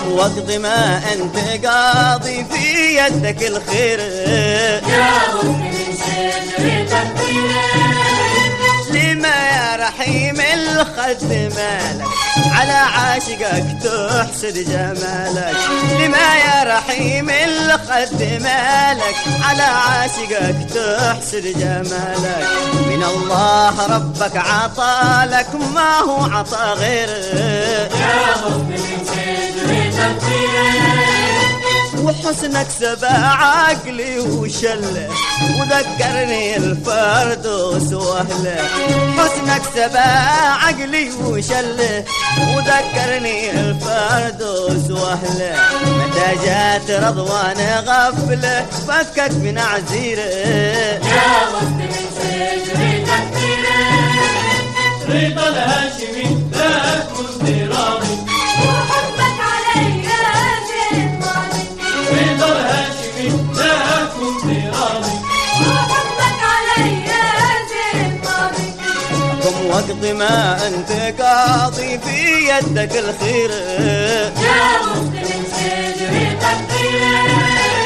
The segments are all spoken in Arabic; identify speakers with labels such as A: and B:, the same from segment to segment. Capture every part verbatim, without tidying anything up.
A: واقضي ما انت قاضي في يدك الخير
B: يا مسلم شجر تقدير
A: لما يا رحيم الخد مالك على عاشقك تحسد جمالك لما يا رحيم الخد مالك على عاشقك تحسد جمالك من الله ربك عطالك ما هو عطا غيره
B: يا مسلم شجر تقدير
A: وحسنك سبع عقلي وشله وذكرني الفردوس واهله حسنك سبع عقلي وشله وذكرني الفردوس واهله متى جات رضوان غفله فكك من عزيره
B: يا مسلم شجر تقدير
C: رضا الهاشمي لا كنت راضي
B: وحبك علي زين ماضي
C: رضا الهاشمي لا كنت راضي
B: وحبك علي زين ماضي
A: قم واقضي ما انت قاضي في يدك الخير
B: يا مسلم شجر تقدير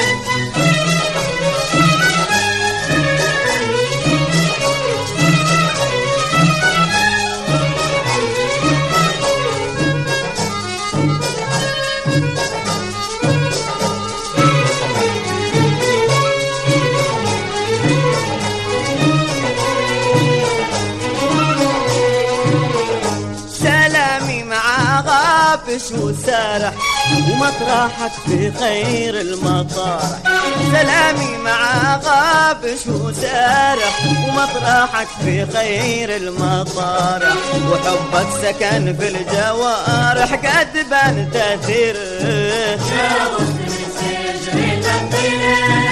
A: غافش وسارح ومطرحك في خير المطارح سلامي مع غافش وسارح ومطرحك في خير المطارح وحبك سكن في الجوارح قد بان تاثيره
B: يا مسلم شجر تقدير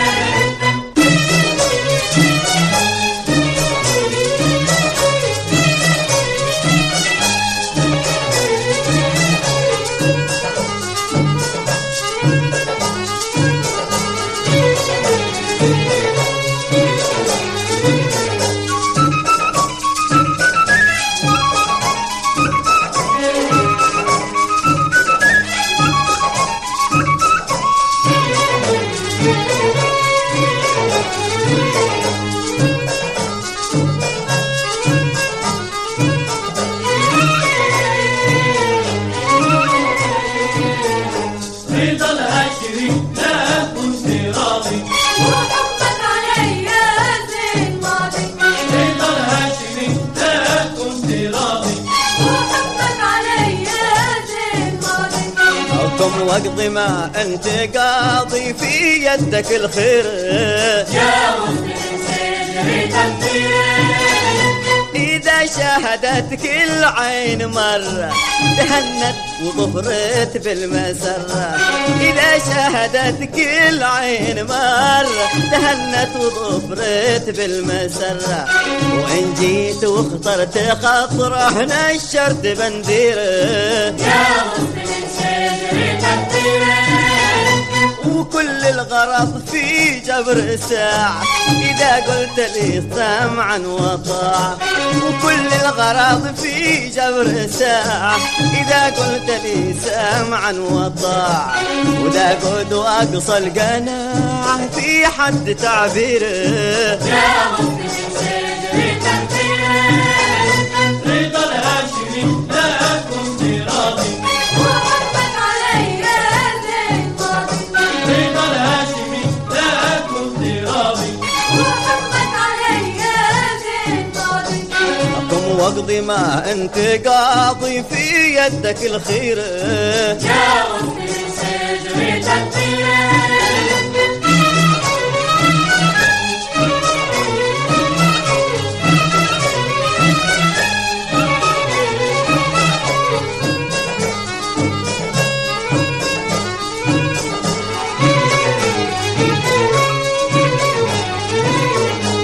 C: رضا الهاشمي لا كنت راضي
B: وحبك علي زين ماضي
C: رضا الهاشمي لا كنت راضي
B: وحبك علي زين ماضي
A: قم واقضي ما انت قاضي في يدك الخير
B: يا مسلم شجر تقدير
A: إذا شاهدتك العين مرة تهنت وظفرت بالمسرة إذا شاهدتك العين مرة تهنت وظفرت بالمسرة وإن جيت واخترت خطرة نشرت بنديره
B: يا مسلم شجر تقدير
A: وكل الغرض في جبر ساعة إذا قلت لي سمعا وطاعة وكل الغرض في جبر ساعة إذا قلت لي سمعا وطاعة وذا قد وأقصى القناعة في حد تعبيره
B: يا مسلم شجر تقدير
C: رضا الهاشمي لا كنت راضي
B: وحبك علي زين ماضي
C: رضا الهاشمي لا كنت راضي
B: وحبك علي زين ماضي
A: قم واقضي ما انت قاضي في يدك الخير
B: يا مسلم شجر تقدير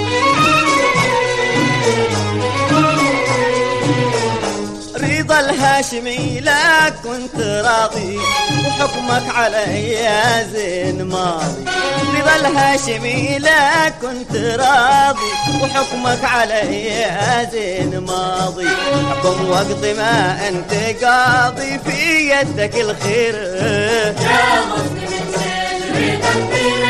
A: رضا الهاشمي الهاشمي لا كنت راضي وحكمك علي يا زين ماضي. رضا الهاشمي لا كنت راضي وحكمك علي يا زين ماضي. حكم وقت ما انت قاضي في يدك الخير
B: يا مسلم السجن تكبير